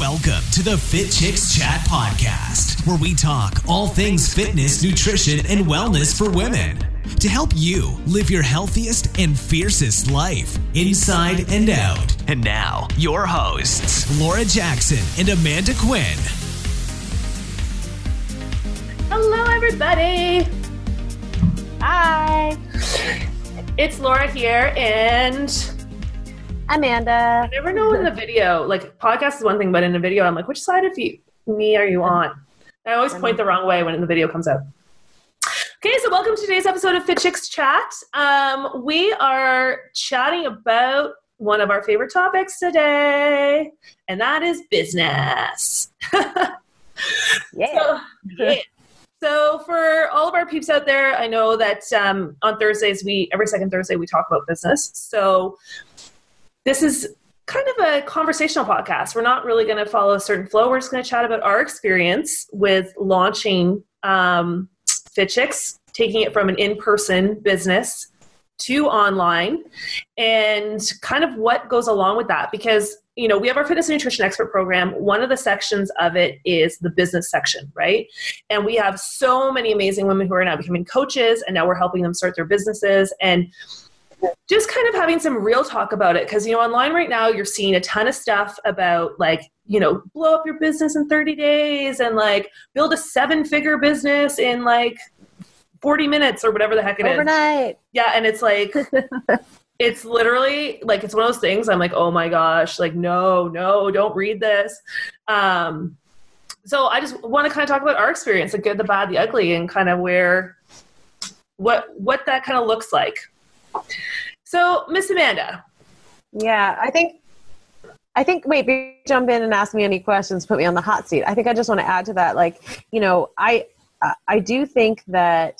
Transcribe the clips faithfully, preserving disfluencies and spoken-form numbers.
Welcome to the Fit Chicks Chat Podcast, where we talk all things fitness, nutrition, and wellness for women to help you live your healthiest and fiercest life inside and out. And now, your hosts, Laura Jackson and Amanda Quinn. Hello, everybody. Hi. It's Laura here, and Amanda. I never know in the video, like podcast is one thing, but in the video, I'm like, which side of you, me are you on? I always point the wrong way when the video comes out. Okay, so welcome to today's episode of Fit Chicks Chat. Um, we are chatting about one of our favorite topics today, and that is business. Yeah. So, yeah. So for all of our peeps out there, I know that um, on Thursdays, we every second Thursday, we talk about business. So this is kind of a conversational podcast. We're not really going to follow a certain flow. We're just going to chat about our experience with launching um, Fit Chicks, taking it from an in-person business to online, and kind of what goes along with that. Because, you know, we have our fitness and nutrition expert program. One of the sections of it is the business section, right? And we have so many amazing women who are now becoming coaches, and now we're helping them start their businesses. And just kind of having some real talk about it. Because, you know, online right now, you're seeing a ton of stuff about, like, you know, blow up your business in thirty days and like build a seven figure business in like forty minutes or whatever the heck it is. Overnight. Yeah. And it's like, it's literally like, it's one of those things I'm like, oh my gosh, like, no, no, don't read this. Um, so I just want to kind of talk about our experience, the good, the bad, the ugly, and kind of where, what, what that kind of looks like. So, Miss Amanda. Yeah, I think, I think, wait, before you jump in and ask me any questions, put me on the hot seat. I think I just want to add to that. Like, you know, I, uh, I do think that,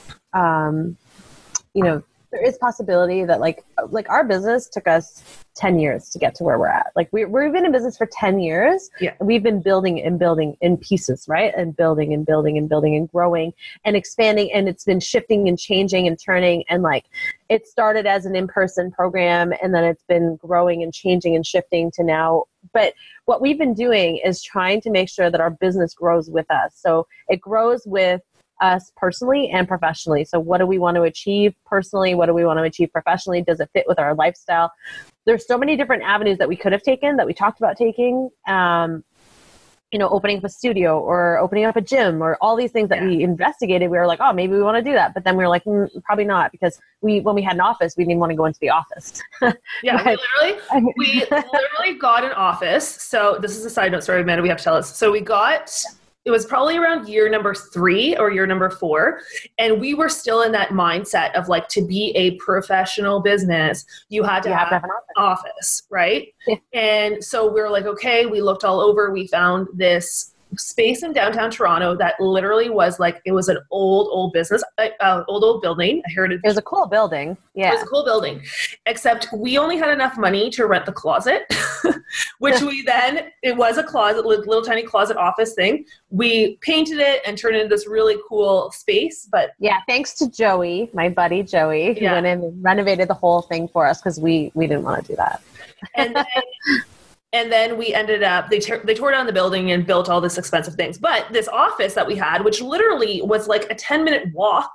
um, you know, there is possibility that like, like our business took us ten years to get to where we're at. Like we, we've been in business for ten years. Yeah. And we've been building and building in pieces, right? And building and building and building and growing and expanding. And it's been shifting and changing and turning. And like, it started as an in-person program, and then it's been growing and changing and shifting to now. But what we've been doing is trying to make sure that our business grows with us. So it grows with us personally and professionally. So what do we want to achieve personally? What do we want to achieve professionally? Does it fit with our lifestyle? There's so many different avenues that we could have taken, that we talked about taking, um, you know, opening up a studio or opening up a gym or all these things that yeah. we investigated. We were like, oh, maybe we want to do that. But then we were like, mm, probably not, because we, when we had an office, we didn't want to go into the office. Yeah, but, we literally, we literally got an office. So this is a side note story, Amanda, we have to tell us. So we got... It was probably around year number three or year number four. And we were still in that mindset of like, to be a professional business, you had to, you have, have, to have an office. office, right? Yeah. And so we were like, okay, we looked all over. We found this space in downtown Toronto that literally was like, it was an old, old business, uh, old, old building, a heritage. It was a cool building. Yeah. It was a cool building, except we only had enough money to rent the closet, which we then, it was a closet, little tiny closet office thing. We painted it and turned it into this really cool space. But yeah, thanks to Joey, my buddy Joey, who yeah. went in and renovated the whole thing for us, because we, we didn't want to do that. And then, And then we ended up, they, te- they tore down the building and built all this expensive things. But this office that we had, which literally was like a ten minute walk,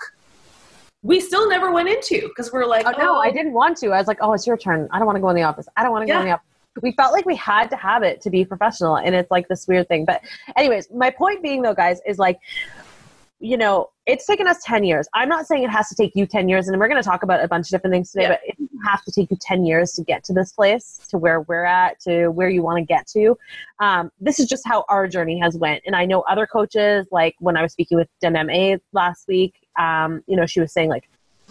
we still never went into, because we're like, oh, oh, no, I didn't want to. I was like, oh, it's your turn. I don't want to go in the office. I don't want to yeah. go in the office. We felt like we had to have it to be professional. And it's like this weird thing. But anyways, my point being though, guys, is like, you know, it's taken us ten years. I'm not saying it has to take you ten years, and we're going to talk about a bunch of different things today, yeah. but it doesn't have to take you ten years to get to this place, to where we're at, to where you want to get to. Um, this is just how our journey has went. And I know other coaches, like when I was speaking with D M M A last week, um, you know, she was saying like,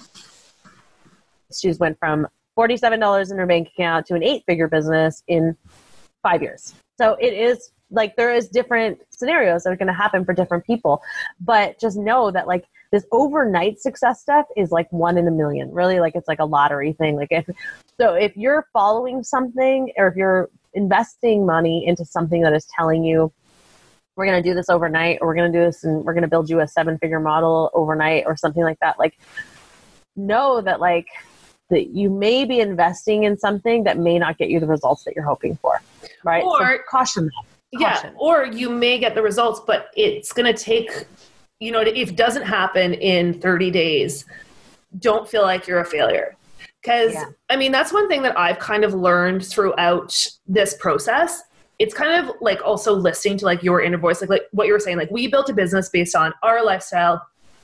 she just went from forty-seven dollars in her bank account to an eight figure business in five years. So it is like, there is different scenarios that are going to happen for different people, but just know that like this overnight success stuff is like one in a million, really. Like it's like a lottery thing. Like if, so if you're following something, or if you're investing money into something that is telling you, we're going to do this overnight, or we're going to do this and we're going to build you a seven figure model overnight or something like that. Like know that like that you may be investing in something that may not get you the results that you're hoping for. Right. Or so caution that. Caution. Yeah. Or you may get the results, but it's going to take, you know, if it doesn't happen in thirty days, don't feel like you're a failure. Because, yeah. I mean, that's one thing that I've kind of learned throughout this process. It's kind of like also listening to like your inner voice, like, like what you were saying, like we built a business based on our lifestyle,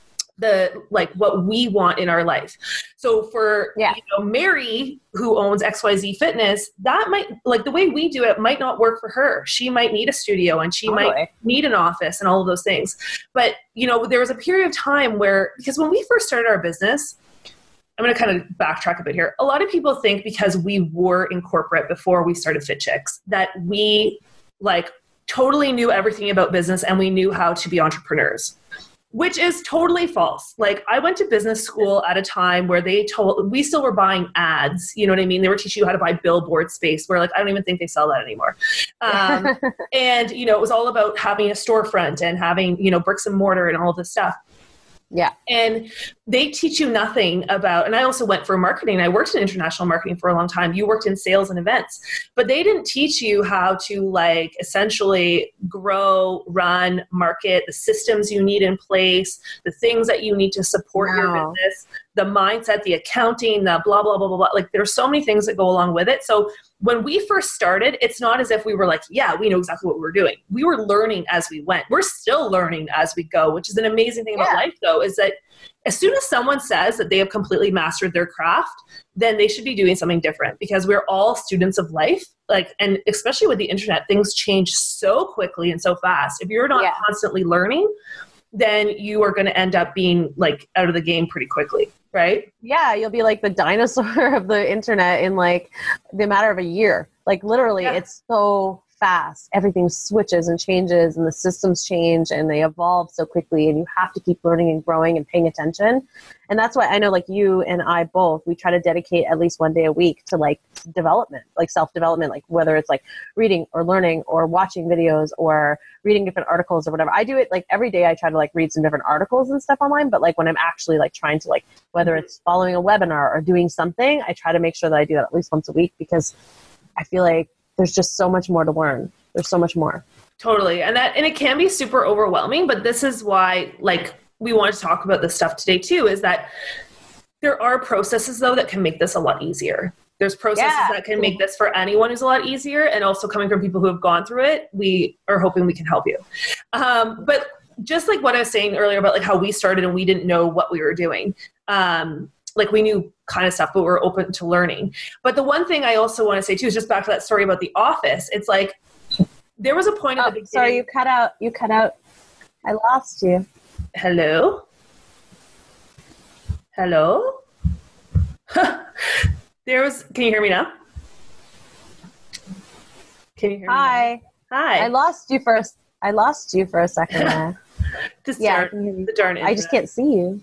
the like what we want in our life. So for yeah. you know, Mary, who owns X Y Z Fitness, that might like the way we do it might not work for her. She might need a studio and she totally. might need an office and all of those things. But you know, there was a period of time where, because when we first started our business, I'm going to kind of backtrack a bit here. A lot of people think because we were in corporate before we started Fit Chicks that we like totally knew everything about business and we knew how to be entrepreneurs, which is totally false. Like I went to business school at a time where they told, we still were buying ads. You know what I mean? They were teaching you how to buy billboard space where like, I don't even think they sell that anymore. Um, and, you know, it was all about having a storefront and having, you know, bricks and mortar and all this stuff. Yeah. And they teach you nothing about, and I also went for marketing. I worked in international marketing for a long time. You worked in sales and events, but they didn't teach you how to like essentially grow, run, market, the systems you need in place, the things that you need to support wow. your business, the mindset, the accounting, the blah, blah, blah, blah, blah. Like there's so many things that go along with it. So when we first started, it's not as if we were like, yeah, we know exactly what we're doing. We were learning as we went. We're still learning as we go, which is an amazing thing about yeah. life though, is that as soon as someone says that they have completely mastered their craft, then they should be doing something different because we're all students of life. Like, and especially with the internet, things change so quickly and so fast. If you're not yeah. constantly learning, then you are going to end up being like out of the game pretty quickly. Right? Yeah. You'll be like the dinosaur of the internet in like the matter of a year. Like literally yeah. it's so fast. Everything switches and changes and the systems change and they evolve so quickly and you have to keep learning and growing and paying attention. And that's why I know like you and I both, we try to dedicate at least one day a week to like development, like self-development, like whether it's like reading or learning or watching videos or reading different articles or whatever. I do it like every day. I try to like read some different articles and stuff online, but like when I'm actually like trying to like, whether it's following a webinar or doing something, I try to make sure that I do that at least once a week because I feel like there's just so much more to learn. There's so much more. Totally. And that, and it can be super overwhelming, but this is why, like, we want to talk about this stuff today too, is that there are processes though that can make this a lot easier. There's processes yeah. that can make this for anyone who's a lot easier. And also coming from people who have gone through it, we are hoping we can help you. Um, but just like what I was saying earlier about like how we started and we didn't know what we were doing. Um, Like we knew kind of stuff, but we were open to learning. But the one thing I also want to say too is just back to that story about the office. It's like there was a point oh, at the beginning. Sorry, you cut out. You cut out. I lost you. Hello? Hello? There was. Can you hear me now? Can you hear Hi. me? Now? Hi. I lost you for. A, I lost you for a second there. Just yeah, darn, the darn. I just can't see you.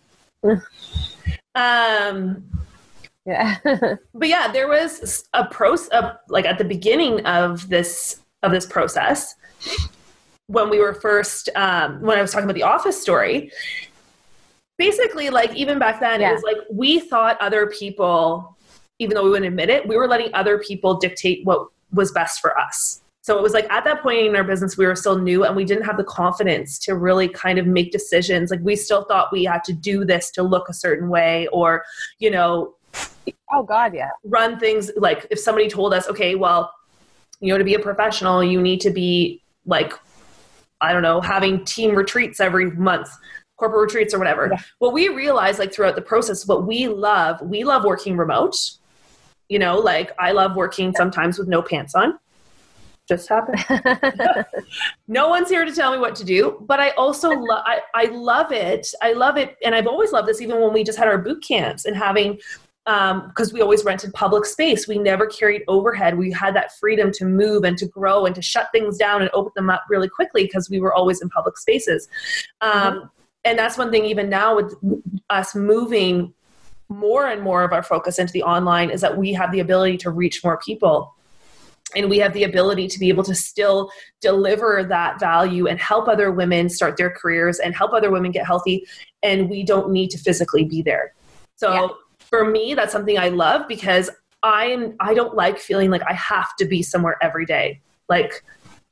Um, yeah, but yeah, there was a process, like at the beginning of this, of this process, when we were first, um, when I was talking about the office story, basically like even back then, yeah. it was like, we thought other people, even though we wouldn't admit it, we were letting other people dictate what was best for us. So it was like at that point in our business, we were still new and we didn't have the confidence to really kind of make decisions. Like we still thought we had to do this to look a certain way or, you know, oh God, yeah. run things like if somebody told us, okay, well, you know, to be a professional, you need to be like, I don't know, having team retreats every month, corporate retreats or whatever. Yeah. What we realized like throughout the process, what we love, we love working remote, you know, like I love working yeah. sometimes with no pants on. Just happened. No one's here to tell me what to do, but I also love, I, I love it. I love it. And I've always loved this, even when we just had our boot camps and having, um, cause we always rented public space. We never carried overhead. We had that freedom to move and to grow and to shut things down and open them up really quickly because we were always in public spaces. Um, mm-hmm. And that's one thing even now with us moving more and more of our focus into the online is that we have the ability to reach more people. And we have the ability to be able to still deliver that value and help other women start their careers and help other women get healthy. And we don't need to physically be there. So yeah. for me, that's something I love because I'm, I don't like feeling like I have to be somewhere every day. Like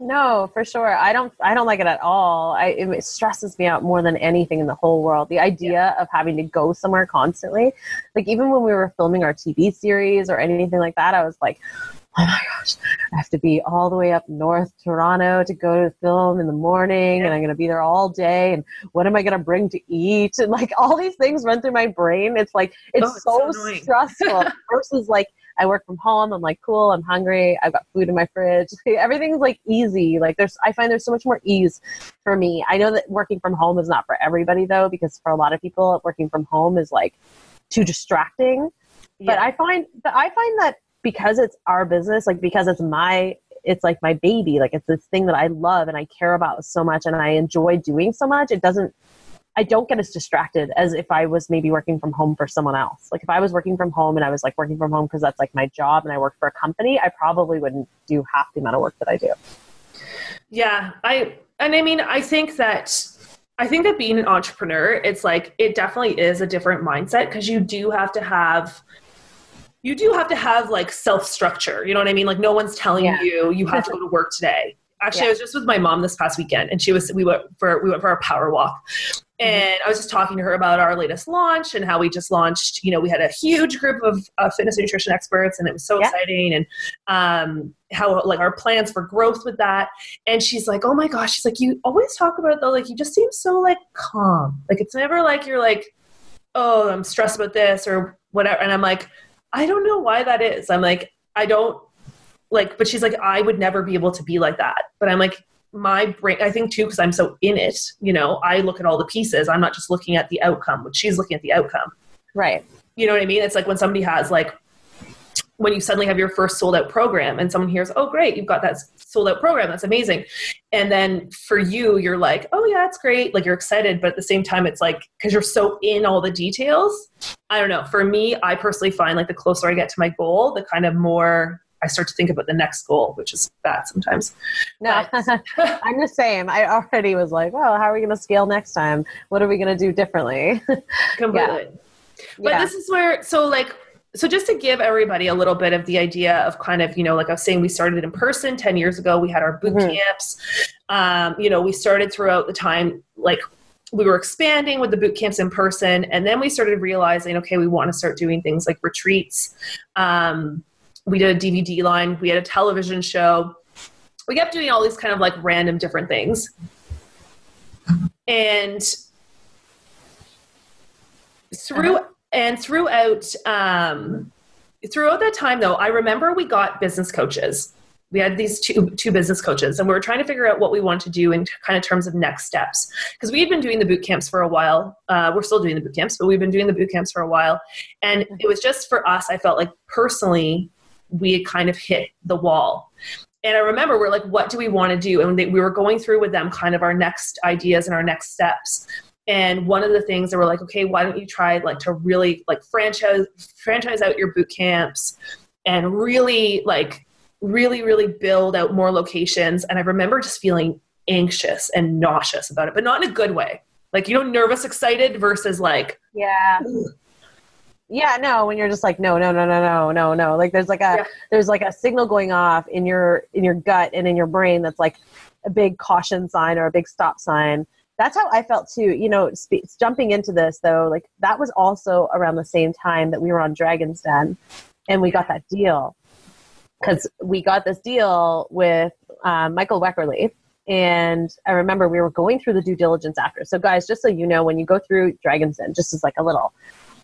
No, for sure. I don't, I don't like it at all. I, it stresses me out more than anything in the whole world. The idea yeah. of having to go somewhere constantly, like even when we were filming our T V series or anything like that, I was like, oh my gosh, I have to be all the way up north Toronto to go to film in the morning yeah. and I'm going to be there all day. And what am I going to bring to eat? And like all these things run through my brain. It's like, it's, oh, it's so, so stressful versus like, I work from home. I'm like, cool. I'm hungry. I've got food in my fridge. Everything's like easy. Like there's, I find there's so much more ease for me. I know that working from home is not for everybody though, because for a lot of people working from home is like too distracting. Yeah. But I find that I find that because it's our business, like because it's my, it's like my baby, like it's this thing that I love and I care about so much and I enjoy doing so much. It doesn't, I don't get as distracted as if I was maybe working from home for someone else. Like if I was working from home and I was like working from home because that's like my job and I work for a company, I probably wouldn't do half the amount of work that I do. Yeah. I, and I mean, I think that, I think that being an entrepreneur, it's like, it definitely is a different mindset because you do have to have, you do have to have like self-structure. You know what I mean? Like no one's telling yeah. you, you have to go to work today. Actually, yeah. I was just with my mom this past weekend and she was, we went for, we went for a power walk and I was just talking to her about our latest launch and how we just launched, you know, we had a huge group of uh, fitness and nutrition experts and it was so yeah. exciting and um, how like our plans for growth with that. And she's like, oh my gosh, she's like, you always talk about it though. Like you just seem so like calm. Like it's never like, you're like, oh, I'm stressed about this or whatever. And I'm like, I don't know why that is. I'm like, I don't, like, but she's like, I would never be able to be like that. But I'm like, my brain, I think too, because I'm so in it, you know, I look at all the pieces. I'm not just looking at the outcome, but she's looking at the outcome. Right. You know what I mean? It's like when somebody has like, when you suddenly have your first sold out program and someone hears, oh, great, you've got that sold out program. That's amazing. And then for you, you're like, oh yeah, it's great. Like you're excited. But at the same time, it's like, cause you're so in all the details. I don't know. For me, I personally find like the closer I get to my goal, the kind of more I start to think about the next goal, which is bad sometimes. No, I'm the same. I already was like, well, how are we going to scale next time? What are we going to do differently? Completely. Yeah. But yeah. This is where, so like, so just to give everybody a little bit of the idea of kind of, you know, like I was saying, we started in person ten years ago. We had our boot mm-hmm. camps. Um, you know, we started throughout the time, like we were expanding with the boot camps in person. And then we started realizing, okay, we want to start doing things like retreats. Um, we did a D V D line. We had a television show. We kept doing all these kind of like random different things. And through, uh-huh. and throughout, um, throughout that time though, I remember we got business coaches. We had these two, two business coaches and we were trying to figure out what we wanted to do in kind of terms of next steps. Because we had been doing the boot camps for a while. Uh, we're still doing the boot camps, but we've been doing the boot camps for a while. And it was just for us, I felt like personally, we had kind of hit the wall. And I remember we're like, what do we want to do? And they, we were going through with them kind of our next ideas and our next steps. And one of the things that were like, okay, why don't you try like to really like franchise, franchise out your boot camps and really like, really, really build out more locations. And I remember just feeling anxious and nauseous about it, but not in a good way. Like, you know, nervous, excited versus like, yeah. Yeah, no, when you're just like, no, no, no, no, no, no, no. Like there's like a, yeah. there's like a signal going off in your, in your gut and in your brain. That's like a big caution sign or a big stop sign. That's how I felt too. You know, sp- jumping into this though, like that was also around the same time that we were on Dragon's Den and we got that deal. Cause we got this deal with um, Michael Weckerly. And I remember we were going through the due diligence after. So guys, just so you know, when you go through Dragon's Den, just as like a little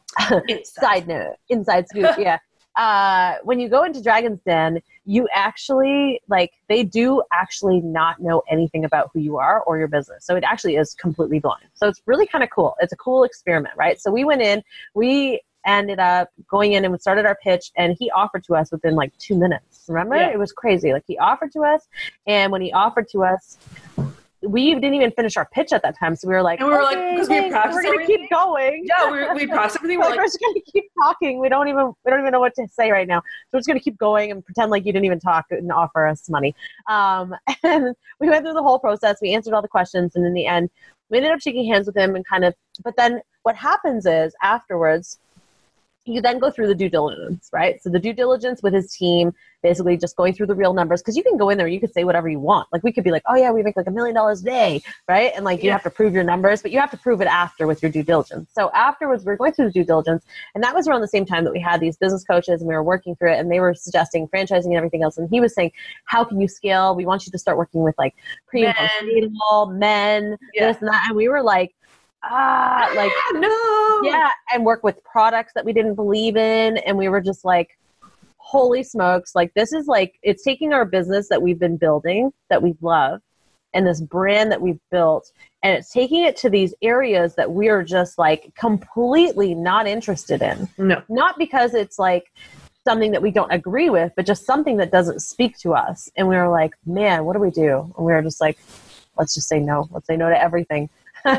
side note, inside scoop, yeah. Uh, when you go into Dragon's Den, you actually, like, they do actually not know anything about who you are or your business. So it actually is completely blind. So it's really kind of cool. It's a cool experiment, right? So we went in, we ended up going in and we started our pitch and he offered to us within like two minutes. Remember? Yeah. It was crazy. Like he offered to us, and when he offered to us, we didn't even finish our pitch at that time. So we were like, and we were okay, like, because we practiced we're going to keep going. Yeah, we we practiced everything. We're like, like, we're just going to keep talking. We don't even, we don't even know what to say right now. So we're just going to keep going and pretend like you didn't even talk and offer us money. Um, and we went through the whole process. We answered all the questions. And in the end, we ended up shaking hands with him and kind of, but then what happens is afterwards, you then go through the due diligence, right? So the due diligence with his team, basically just going through the real numbers, because you can go in there, you could say whatever you want. Like we could be like, oh yeah, we make like a million dollars a day, right? And like you yeah. have to prove your numbers, but you have to prove it after with your due diligence. So afterwards, we we're going through the due diligence, and that was around the same time that we had these business coaches and we were working through it, and they were suggesting franchising and everything else. And he was saying, how can you scale? We want you to start working with like pre and postnatal men, yeah. this and that. And we were like, ah, like, no, yeah, and work with products that we didn't believe in. And we were just like, holy smokes, like this is like, it's taking our business that we've been building, that we love, and this brand that we've built, and it's taking it to these areas that we are just like completely not interested in. No. Not because it's like something that we don't agree with, but just something that doesn't speak to us. And we were like, man, what do we do? And we were just like, let's just say no. Let's say no to everything.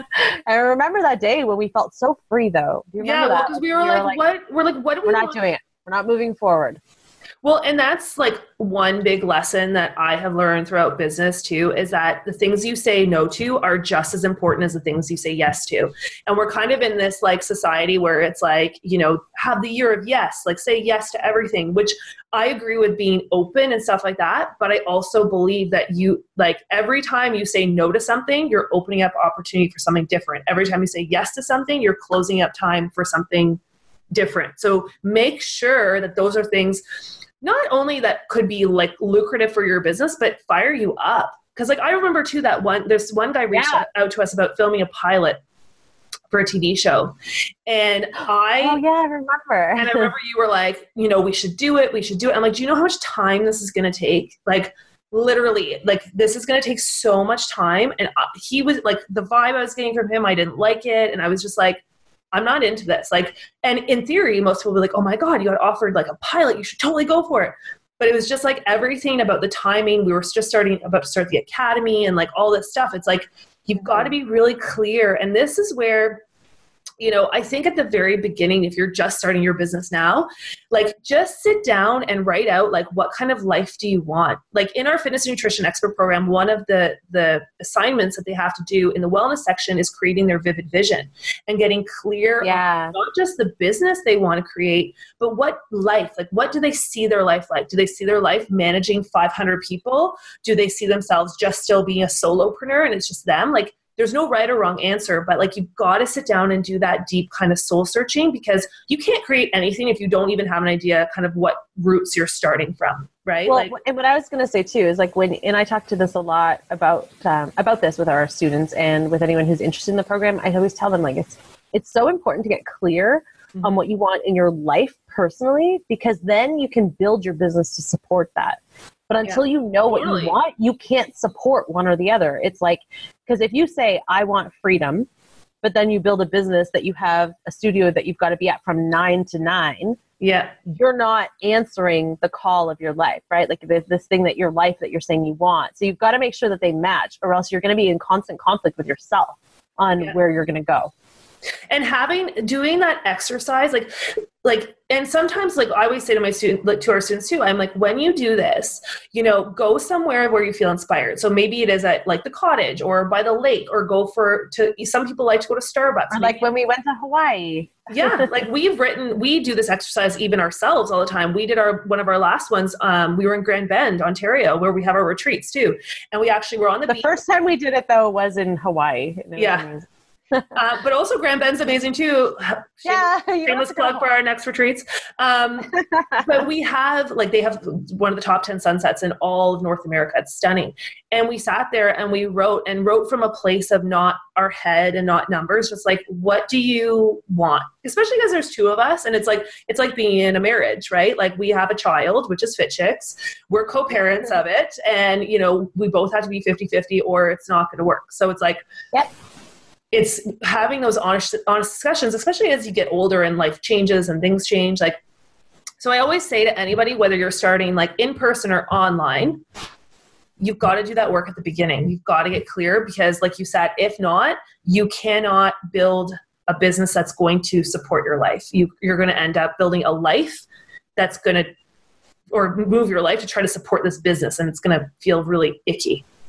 I remember that day when we felt so free, though. Do you remember yeah, that? because we were, we were like, like, what? We're like, what do we We're want? not doing it. We're not moving forward. Well, and that's like one big lesson that I have learned throughout business too, is that the things you say no to are just as important as the things you say yes to. And we're kind of in this like society where it's like, you know, have the year of yes, like say yes to everything, which I agree with being open and stuff like that. But I also believe that you, like every time you say no to something, you're opening up opportunity for something different. Every time you say yes to something, you're closing up time for something different. So make sure that those are things not only that could be like lucrative for your business, but fire you up. Cause like, I remember too, that one, this one guy reached yeah. out to us about filming a pilot for a T V show. And I, oh yeah, I remember. and I remember you were like, you know, we should do it. We should do it. I'm like, do you know how much time this is going to take? Like literally, like this is going to take so much time. And he was like, the vibe I was getting from him, I didn't like it. And I was just like, I'm not into this. Like, and in theory, most people will be like, oh my God, you got offered like a pilot. You should totally go for it. But it was just like everything about the timing. We were just starting about to start the academy and like all this stuff. It's like, you've got to be really clear. And this is where, you know, I think at the very beginning, if you're just starting your business now, like just sit down and write out like, what kind of life do you want? Like in our fitness and nutrition expert program, one of the, the assignments that they have to do in the wellness section is creating their vivid vision and getting clear yeah. on not just the business they want to create, but what life, like what do they see their life like? Do they see their life managing five hundred people? Do they see themselves just still being a solopreneur and it's just them? Like, there's no right or wrong answer, but like you've got to sit down and do that deep kind of soul searching, because you can't create anything if you don't even have an idea kind of what roots you're starting from, right? Well, like, and what I was going to say too is like when, and I talk to this a lot about um, about this with our students and with anyone who's interested in the program. I always tell them like it's it's so important to get clear mm-hmm. on what you want in your life personally, because then you can build your business to support that. But until yeah, you know what totally. you want, you can't support one or the other. It's like, because if you say, I want freedom, but then you build a business that you have a studio that you've got to be at from nine to nine, yeah, you're not answering the call of your life, right? Like this, this thing that your life that you're saying you want. So you've got to make sure that they match, or else you're going to be in constant conflict with yourself on yeah. where you're going to go. And having, doing that exercise, like, like, and sometimes like I always say to my student, like to our students too, I'm like, when you do this, you know, go somewhere where you feel inspired. So maybe it is at like the cottage or by the lake, or go for, to, some people like to go to Starbucks. Or like when we went to Hawaii. Yeah. Like we've written, we do this exercise even ourselves all the time. We did our, one of our last ones. Um, we were in Grand Bend, Ontario, where we have our retreats too. And we actually were on the, the beach. first time we did it though was in Hawaii. Yeah. uh, but also Grand Bend's amazing too. Yeah, shameless plug for our next retreats. Um, but we have, like, they have one of the top ten sunsets in all of North America. It's stunning. And we sat there and we wrote and wrote from a place of not our head and not numbers, just like, what do you want? Especially because there's two of us, and it's like, it's like being in a marriage, right? Like we have a child, which is Fit Chicks. We're co-parents of it. And, you know, we both have to be fifty-fifty or it's not going to work. So it's like, yep. It's having those honest, honest discussions, especially as you get older and life changes and things change. Like, so I always say to anybody, whether you're starting like in person or online, you've got to do that work at the beginning. You've got to get clear, because like you said, if not, you cannot build a business that's going to support your life. You, you're going to end up building a life that's going to, or move your life to try to support this business. And it's going to feel really icky.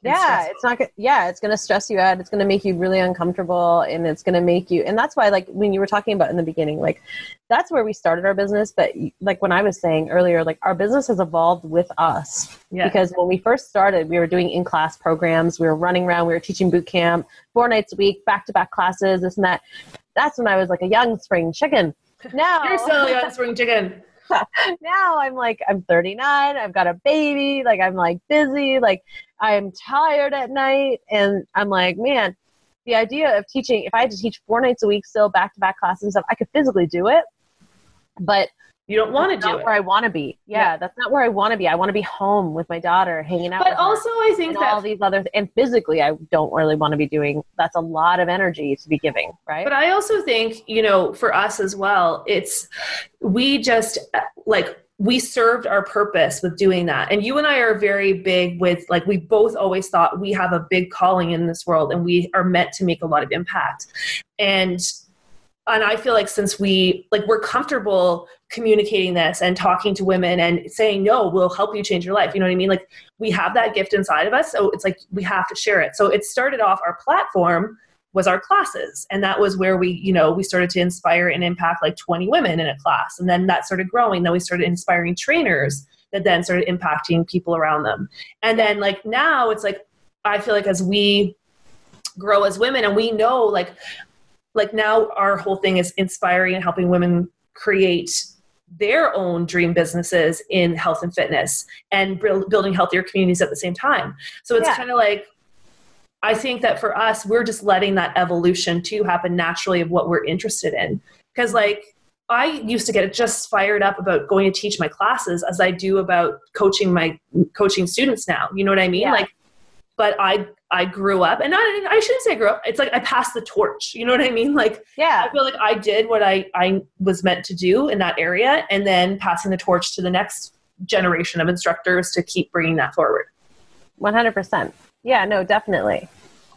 Yeah, it's not good. Yeah, it's going to stress you out. It's going to make you really uncomfortable, and it's going to make you, and that's why, like, when you were talking about in the beginning, like, that's where we started our business. But like when I was saying earlier, like, our business has evolved with us. Yeah. Because when we first started, we were doing in-class programs. We were running around. We were teaching boot camp, four nights a week, back-to-back classes, this and that. That's when I was like a young spring chicken. Now you're still a young spring chicken. Now I'm like, I'm thirty-nine. I've got a baby. Like, I'm like busy. Like, I'm tired at night. And I'm like, man, the idea of teaching, if I had to teach four nights a week, still back-to-back classes and stuff, I could physically do it. But you don't want to do not it. Where I want to be. Yeah, yeah, that's not where I want to be. I want to be home with my daughter, hanging out. But with also, her, I think and that all these other, and physically, I don't really want to be doing. That's a lot of energy to be giving, right? But I also think, you know, for us as well, it's we just like we served our purpose with doing that. And you and I are very big with, like, we both always thought we have a big calling in this world, and we are meant to make a lot of impact. And And I feel like since we, like, we're comfortable communicating this and talking to women and saying, no, we'll help you change your life. You know what I mean? Like, we have that gift inside of us. So it's like, we have to share it. So it started off, our platform was our classes. And that was where we, you know, we started to inspire and impact like twenty women in a class. And then that started growing. Then we started inspiring trainers that then started impacting people around them. And then like now it's like, I feel like as we grow as women and we know, like, Like now our whole thing is inspiring and helping women create their own dream businesses in health and fitness and building healthier communities at the same time. So it's yeah. kind of like, I think that for us, we're just letting that evolution too happen naturally of what we're interested in. Because like, I used to get just fired up about going to teach my classes as I do about coaching my coaching students now. You know what I mean? Yeah. Like, but I, I grew up, and not, I shouldn't say grew up. It's like I passed the torch. You know what I mean? Like, yeah, I feel like I did what I, I was meant to do in that area, and then passing the torch to the next generation of instructors to keep bringing that forward. one hundred percent. Yeah, no, definitely.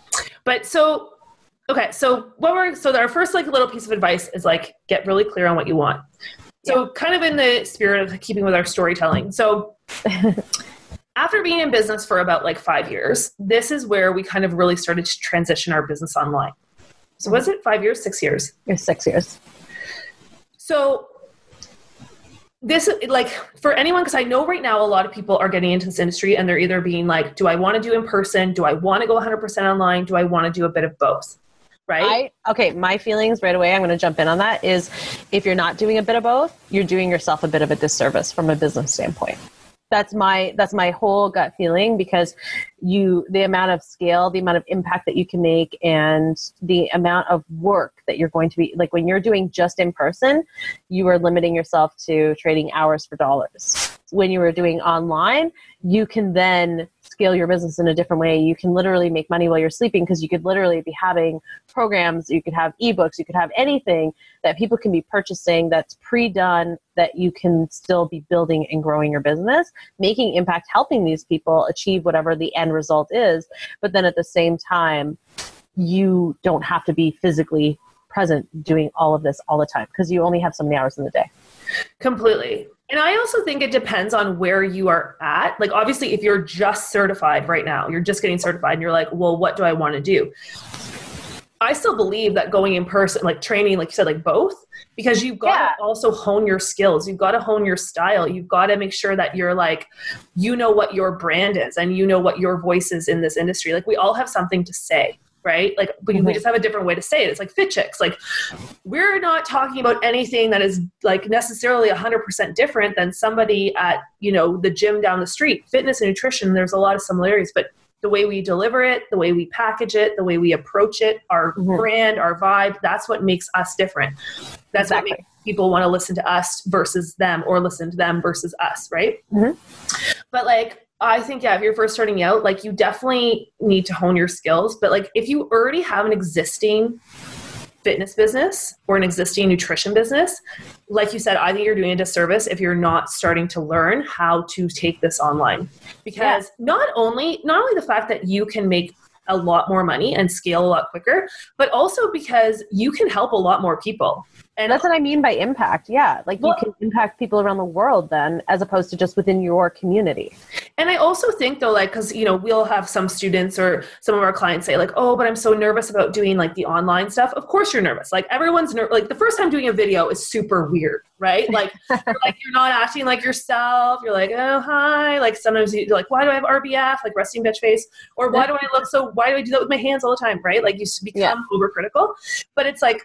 But so, okay. So what we're, so our first like little piece of advice is like, get really clear on what you want. So yeah. kind of in the spirit of keeping with our storytelling. So after being in business for about like five years, this is where we kind of really started to transition our business online. So was it five years, six years? It was six years. So this, like for anyone, because I know right now a lot of people are getting into this industry and they're either being like, do I want to do in person? Do I want to go one hundred percent online? Do I want to do a bit of both? Right? I, okay, my feelings right away, I'm going to jump in on that, is if you're not doing a bit of both, you're doing yourself a bit of a disservice from a business standpoint. That's my, that's my whole gut feeling, because you, the amount of scale, the amount of impact that you can make, and the amount of work that you're going to be, like when you're doing just in person, you are limiting yourself to trading hours for dollars. When you were doing online, you can then scale your business in a different way. You can literally make money while you're sleeping, because you could literally be having programs, you could have ebooks, you could have anything that people can be purchasing that's pre-done, that you can still be building and growing your business, making impact, helping these people achieve whatever the end result is. But then at the same time, you don't have to be physically present doing all of this all the time, because you only have so many hours in the day. Completely. And I also think it depends on where you are at. Like, obviously, if you're just certified right now, you're just getting certified and you're like, well, what do I want to do? I still believe that going in person, like training, like you said, like both, because you've got yeah. to also hone your skills. You've got to hone your style. You've got to make sure that you're like, you know what your brand is and you know what your voice is in this industry. Like, we all have something to say. Right? Like, we, mm-hmm. we just have a different way to say it. It's like Fit Chicks. Like, we're not talking about anything that is like necessarily a hundred percent different than somebody at, you know, the gym down the street. Fitness and nutrition, there's a lot of similarities, but the way we deliver it, the way we package it, the way we approach it, our mm-hmm. brand, our vibe, that's what makes us different. That's exactly. what makes people want to listen to us versus them, or listen to them versus us. Right? Mm-hmm. But like, I think, yeah, if you're first starting out, like, you definitely need to hone your skills. But like, if you already have an existing fitness business or an existing nutrition business, like you said, I think you're doing a disservice if you're not starting to learn how to take this online. Because yeah. not only, not only the fact that you can make a lot more money and scale a lot quicker, but also because you can help a lot more people. And that's what I mean by impact. Yeah. Like well, you can impact people around the world then, as opposed to just within your community. And I also think though, like, cause you know, we'll have some students or some of our clients say like, oh, but I'm so nervous about doing like the online stuff. Of course you're nervous. Like everyone's ner- like the first time doing a video is super weird, right? Like, you're like, you're not acting like yourself. You're like, oh, hi. Like sometimes you're like, why do I have R B F? Like resting bitch face, or why do I look so, why do I do that with my hands all the time? Right? Like you become yeah. overcritical, but it's like,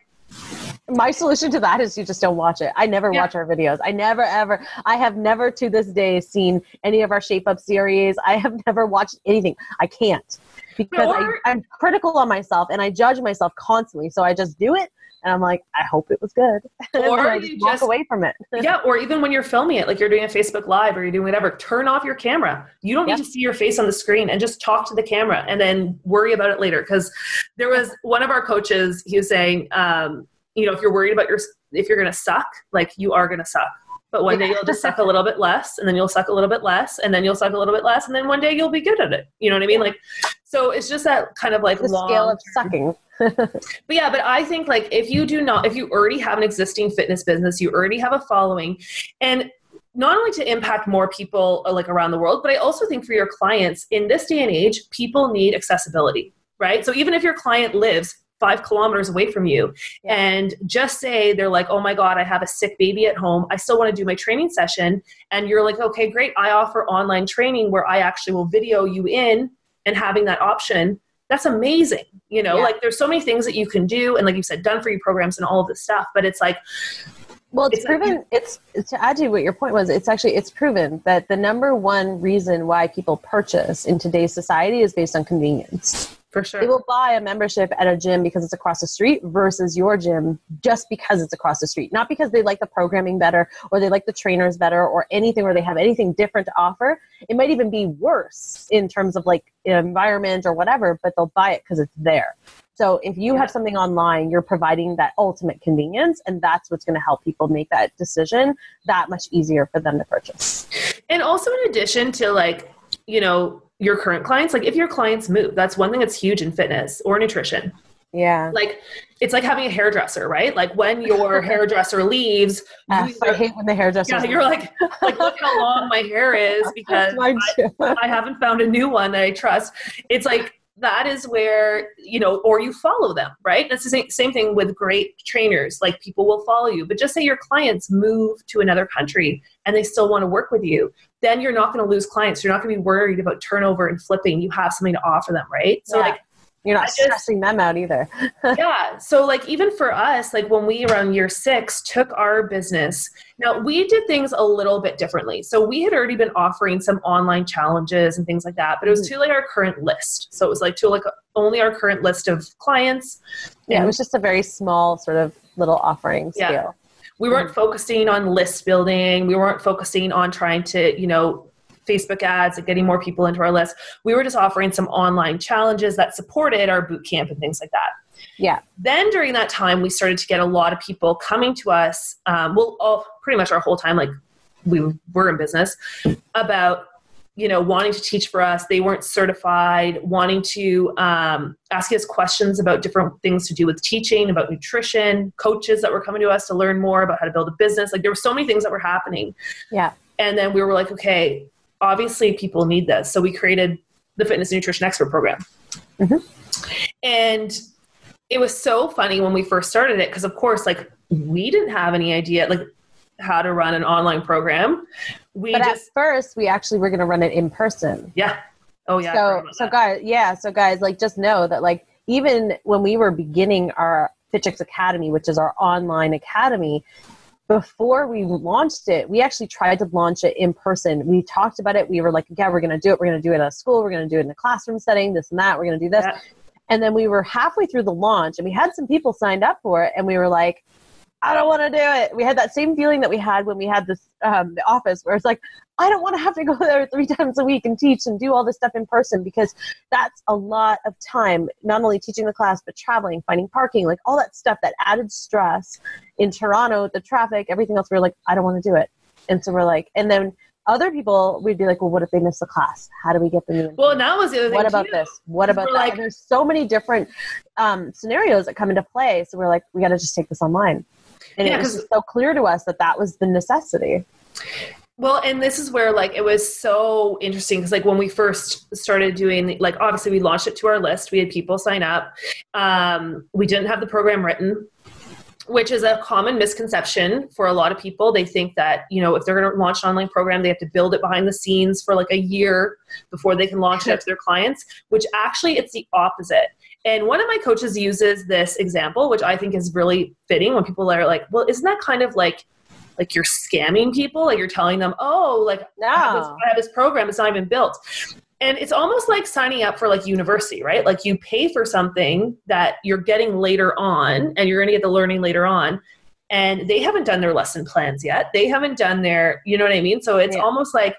my solution to that is you just don't watch it. I never yeah. watch our videos. I never, ever, I have never to this day seen any of our Shape Up series. I have never watched anything. I can't because or, I, I'm critical on myself and I judge myself constantly. So I just do it. And I'm like, I hope it was good. Or I just you walk just, away from it. Yeah. Or even when you're filming it, like you're doing a Facebook Live or you're doing whatever, turn off your camera. You don't need yep. to see your face on the screen and just talk to the camera and then worry about it later. Because there was one of our coaches, he was saying, um, you know, if you're worried about your, if you're going to suck, like you are going to suck. But one day you'll just suck a little bit less and then you'll suck a little bit less and then you'll suck a little bit less. And then one day you'll be good at it. You know what I mean? Like, so it's just that kind of like the long scale of sucking. But yeah, but I think like if you do not, if you already have an existing fitness business, you already have a following, and not only to impact more people like around the world, but I also think for your clients in this day and age, people need accessibility, right? So even if your client lives five kilometers away from you yeah. and just say they're like, oh my God, I have a sick baby at home. I still want to do my training session. And you're like, okay, great. I offer online training where I actually will video you in, and having that option. That's amazing. You know, yeah. like there's so many things that you can do. And like you said, done for you programs and all of this stuff, but it's like, well, it's, it's proven, like, it's, to add to what your point was, it's actually, it's proven that the number one reason why people purchase in today's society is based on convenience. For sure. They will buy a membership at a gym because it's across the street versus your gym just because it's across the street. Not because they like the programming better or they like the trainers better or anything, or they have anything different to offer. It might even be worse in terms of like environment or whatever, but they'll buy it because it's there. So if you have something online, you're providing that ultimate convenience, and that's what's going to help people make that decision that much easier for them to purchase. And also in addition to like, you know, your current clients, like if your clients move, that's one thing that's huge in fitness or nutrition. Yeah. Like it's like having a hairdresser, right? Like when your hairdresser leaves, uh, you, I hate when the hairdresser. Yeah, you're like, like look how long my hair is because I, I haven't found a new one that I trust. It's like, that is where, you know, or you follow them, right? That's the same, same thing with great trainers. Like people will follow you, but just say your clients move to another country and they still want to work with you. Then you're not going to lose clients. You're not going to be worried about turnover and flipping. You have something to offer them, right? So yeah. like, you're not I stressing just, them out either. yeah. So like even for us, like when we around year six took our business, now we did things a little bit differently. So we had already been offering some online challenges and things like that, but it was to like our current list. So it was like to like only our current list of clients. Yeah. And it was just a very small sort of little offering scale. Yeah. We weren't mm-hmm. focusing on list building. We weren't focusing on trying to, you know, Facebook ads and getting more people into our list. We were just offering some online challenges that supported our boot camp and things like that. Yeah. Then during that time, we started to get a lot of people coming to us, um, well, all, pretty much our whole time, like we were in business, about, you know, wanting to teach for us. They weren't certified, wanting to um, ask us questions about different things to do with teaching, about nutrition, coaches that were coming to us to learn more about how to build a business. Like there were so many things that were happening. Yeah. And then we were like, okay, obviously people need this. So we created the Fitness and Nutrition Expert Program. Mm-hmm. And it was so funny when we first started it, because of course, like we didn't have any idea like how to run an online program. We but just, at first we actually were going to run it in person. Yeah. Oh yeah. So, so guys, yeah. So guys, like just know that like, even when we were beginning our FitChicks Academy, which is our online academy, before we launched it, we actually tried to launch it in person. We talked about it. We were like, yeah, we're going to do it. We're going to do it at a school. We're going to do it in a classroom setting, this and that. We're going to do this. Yeah. And then we were halfway through the launch and we had some people signed up for it. And we were like, I don't want to do it. We had that same feeling that we had when we had this um, the office, where it's like, I don't want to have to go there three times a week and teach and do all this stuff in person, because that's a lot of time, not only teaching the class, but traveling, finding parking, like all that stuff, that added stress in Toronto, the traffic, everything else. We were like, I don't want to do it. And so we're like, and then other people, we'd be like, well, what if they miss the class? How do we get them in? Well, that was the other thing. What about too. this? What about that? Like, and there's so many different um, scenarios that come into play. So we're like, we got to just take this online. And yeah, it was so clear to us that that was the necessity. Well, and this is where like it was so interesting because like when we first started doing, like obviously we launched it to our list, we had people sign up. Um, we didn't have the program written, which is a common misconception for a lot of people. They think that, you know, if they're going to launch an online program, they have to build it behind the scenes for like a year before they can launch it out to their clients, which actually it's the opposite. And one of my coaches uses this example, which I think is really fitting when people are like, well, isn't that kind of like, like you're scamming people? Like you're telling them, oh, like no. I, have this, I have this program, it's not even built. And it's almost like signing up for like university, right? Like you pay for something that you're getting later on and you're going to get the learning later on. And they haven't done their lesson plans yet. They haven't done their, you know what I mean? So it's yeah. almost like,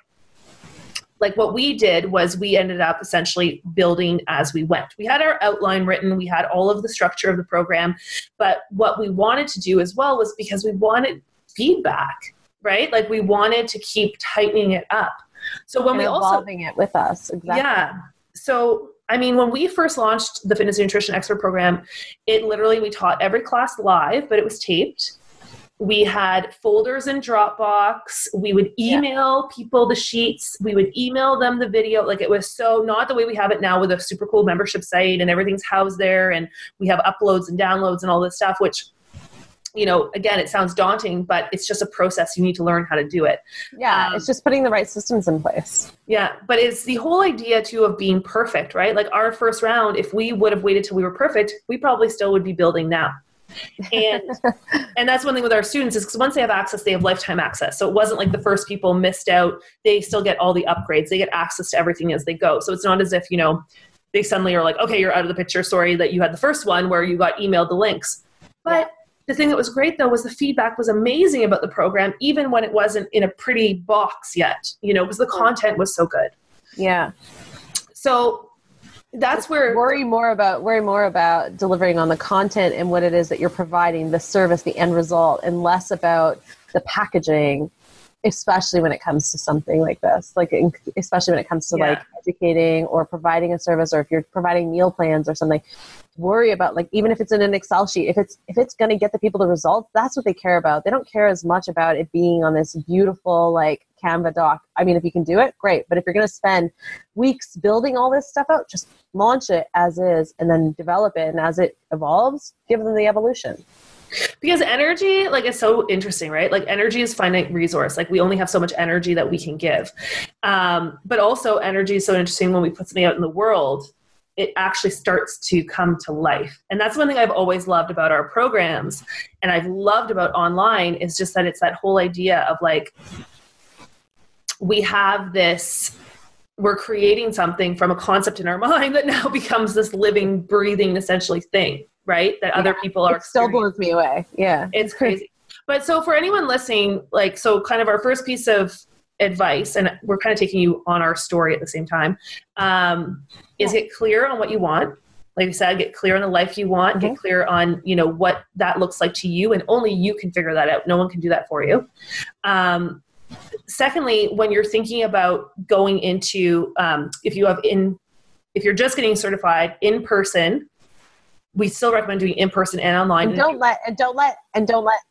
like what we did was we ended up essentially building as we went. We had our outline written. We had all of the structure of the program. But what we wanted to do as well was because we wanted feedback, right? Like we wanted to keep tightening it up. So when and we also evolving it with us, exactly. Yeah. So I mean, when we first launched the Fitness and Nutrition Expert Program, it literally we taught every class live, but it was taped. We had folders in Dropbox. We would email yeah. people the sheets. We would email them the video. Like it was so not the way we have it now with a super cool membership site and everything's housed there and we have uploads and downloads and all this stuff, which, you know, again, it sounds daunting, but it's just a process. You need to learn how to do it. Yeah, um, it's just putting the right systems in place. Yeah, but it's the whole idea, too, of being perfect, right? Like our first round, if we would have waited till we were perfect, we probably still would be building now. And and that's one thing with our students is because once they have access, they have lifetime access. So it wasn't like the first people missed out. They still get all the upgrades. They get access to everything as they go. So it's not as if, you know, they suddenly are like, okay, you're out of the picture. Sorry that you had the first one where you got emailed the links. But yeah. The thing that was great, though, was the feedback was amazing about the program, even when it wasn't in a pretty box yet, you know, because the content was so good. Yeah. So that's where worry more about worry more about delivering on the content and what it is that you're providing, the service, the end result, and less about the packaging, especially when it comes to something like this, like especially when it comes to yeah. like educating or providing a service, or if you're providing meal plans or something. Worry about, like, even if it's in an Excel sheet, if it's if it's going to get the people the results, that's what they care about. They don't care as much about it being on this beautiful like Canva doc. I mean, if you can do it, great. But if you're going to spend weeks building all this stuff out, just launch it as is and then develop it. And as it evolves, give them the evolution. Because energy, like, is so interesting, right? Like, energy is finite resource. Like, we only have so much energy that we can give. Um, but also, energy is so interesting when we put something out in the world, it actually starts to come to life. And that's one thing I've always loved about our programs, and I've loved about online, is just that it's that whole idea of like, we have this, we're creating something from a concept in our mind that now becomes this living, breathing, essentially thing, right? That yeah. other people are. It still blows me away. Yeah. It's crazy. But so for anyone listening, like, so kind of our first piece of advice, and we're kind of taking you on our story at the same time, um, is get clear on what you want. Like I said, get clear on the life you want, mm-hmm. get clear on, you know, what that looks like to you, and only you can figure that out. No one can do that for you. Um, secondly, when you're thinking about going into, um, if you have in, if you're just getting certified in person, we still recommend doing in person and online. And don't let, and don't let, and don't let,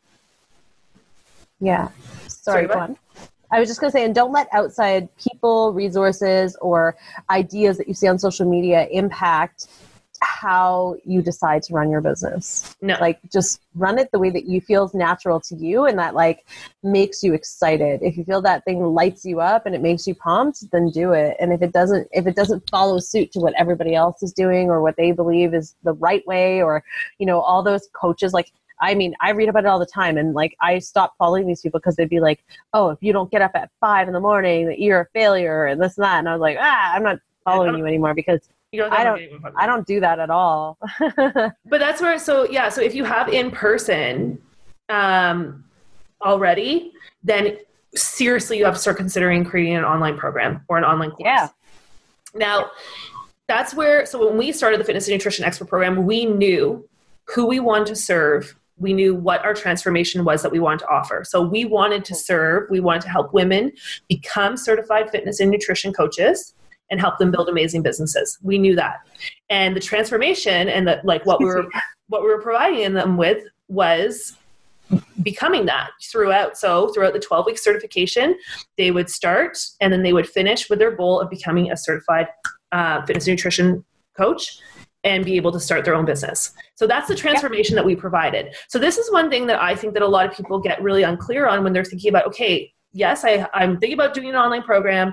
yeah. Sorry, Sorry go on. I was just going to say, and don't let outside people, resources, or ideas that you see on social media impact how you decide to run your business. No. Like, just run it the way that you feel is natural to you and that like makes you excited. If you feel that thing lights you up and it makes you pumped, then do it. And if it doesn't, if it doesn't follow suit to what everybody else is doing or what they believe is the right way, or, you know, all those coaches, like, I mean, I read about it all the time, and like I stopped following these people because they'd be like, "Oh, if you don't get up at five in the morning, that you're a failure," and this and that. And I was like, "Ah, I'm not following you anymore because you don't I don't, I don't do that at all." But that's where, so yeah, so if you have in person um, already, then seriously, you have to start considering creating an online program or an online course. Yeah. Now, that's where. So when we started the Fitness and Nutrition Expert Program, we knew who we wanted to serve. We knew what our transformation was that we wanted to offer. So we wanted to serve, we wanted to help women become certified fitness and nutrition coaches and help them build amazing businesses. We knew that. And the transformation and the, like what we were, what we were providing them with was becoming that throughout. So throughout the twelve week certification, they would start and then they would finish with their goal of becoming a certified uh, fitness nutrition coach and be able to start their own business. So that's the transformation yep. that we provided. So this is one thing that I think that a lot of people get really unclear on when they're thinking about, okay, yes, I, I'm thinking about doing an online program.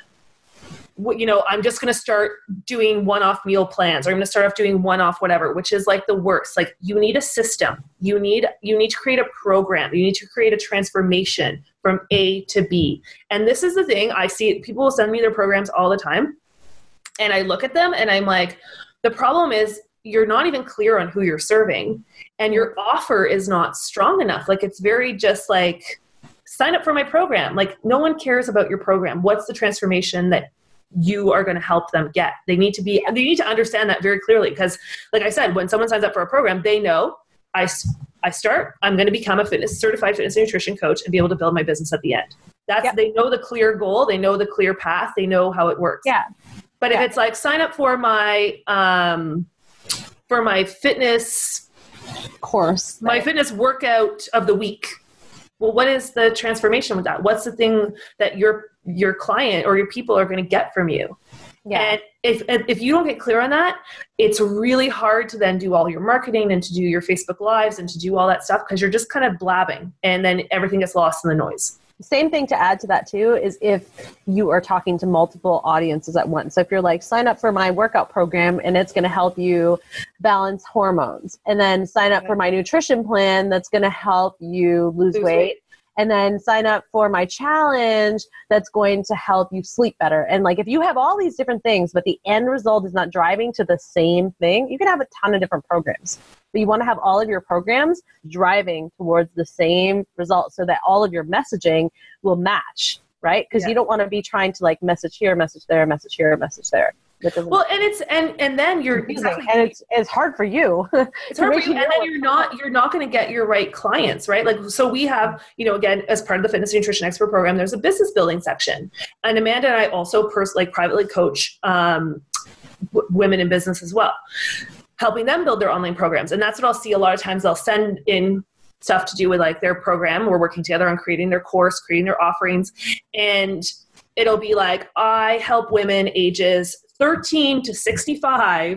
You know, I'm just going to start doing one-off meal plans, or I'm going to start off doing one-off whatever, which is like the worst. Like you need a system. You need, you need to create a program. You need to create a transformation from A to B. And this is the thing I see. People will send me their programs all the time. And I look at them and I'm like, the problem is you're not even clear on who you're serving and your offer is not strong enough. Like it's very just like, sign up for my program. Like no one cares about your program. What's the transformation that you are going to help them get? They need to be, they need to understand that very clearly. Because like I said, when someone signs up for a program, they know I, I start, I'm going to become a fitness certified fitness and nutrition coach and be able to build my business at the end. That's, yep. They know the clear goal. They know the clear path. They know how it works. Yeah. But yeah. if it's like sign up for my, um, for my fitness course, my fitness workout of the week. Well, what is the transformation with that? What's the thing that your your client or your people are going to get from you? Yeah. And if if you don't get clear on that, it's really hard to then do all your marketing and to do your Facebook Lives and to do all that stuff because you're just kind of blabbing and then everything gets lost in the noise. Same thing to add to that too is if you are talking to multiple audiences at once. So if you're like, sign up for my workout program and it's going to help you balance hormones, and then sign up for my nutrition plan that's going to help you lose, lose weight. weight. And then sign up for my challenge that's going to help you sleep better. And like, if you have all these different things, but the end result is not driving to the same thing, you can have a ton of different programs. But you want to have all of your programs driving towards the same result so that all of your messaging will match, right? Because yeah. you don't want to be trying to like message here, message there, message here, message there. Well, and it's and and then you're exactly, and it's it's hard for you. It's hard for you, and then you're not you're not going to get your right clients, right? Like, so we have, you know, again, as part of the Fitness and Nutrition Expert program, there's a business building section, and Amanda and I also pers- like privately coach um, w- women in business as well, helping them build their online programs, and that's what I'll see a lot of times. They'll send in stuff to do with like their program. We're working together on creating their course, creating their offerings, and it'll be like, I help women ages thirteen to sixty-five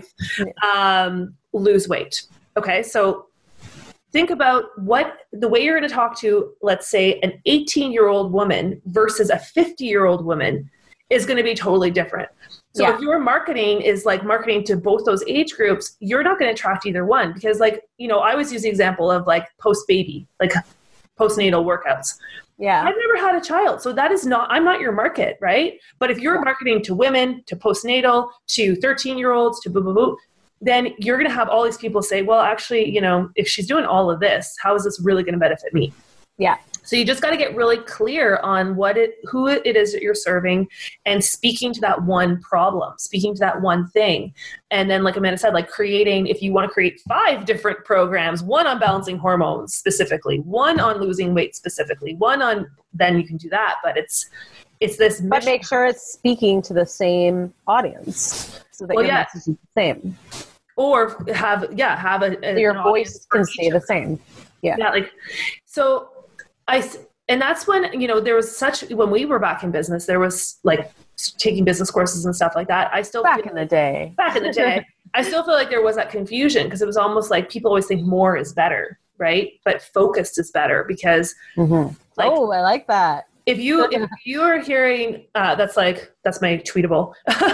um, lose weight. Okay, so think about what the way you're going to talk to, let's say, an eighteen-year-old woman versus a fifty-year-old woman is going to be totally different. So yeah. if your marketing is like marketing to both those age groups, you're not going to attract either one because, like, you know, I always use the example of like post-baby, like postnatal workouts. Yeah. I've never had a child. So that is not, I'm not your market, right? But if you're yeah. marketing to women, to postnatal, to thirteen year olds, to boo, boo, boo, then you're going to have all these people say, well, actually, you know, if she's doing all of this, how is this really going to benefit me? Yeah. So you just got to get really clear on what it, who it is that you're serving and speaking to that one problem, speaking to that one thing. And then, like Amanda said, like creating, if you want to create five different programs, one on balancing hormones specifically, one on losing weight specifically, one on, then you can do that. But it's, it's this. But make sure it's speaking to the same audience so that well, your yeah. message is the same. Or have, yeah, have a, a so your voice can stay the same. Yeah. Yeah. Like, so I, and that's when, you know, there was such, when we were back in business, there was like taking business courses and stuff like that. I still back feel, in the day, back in the day, I still feel like there was that confusion because it was almost like people always think more is better, right? But focused is better because mm-hmm. like, oh, I like that. If you, if you are hearing, uh, that's like, that's my tweetable.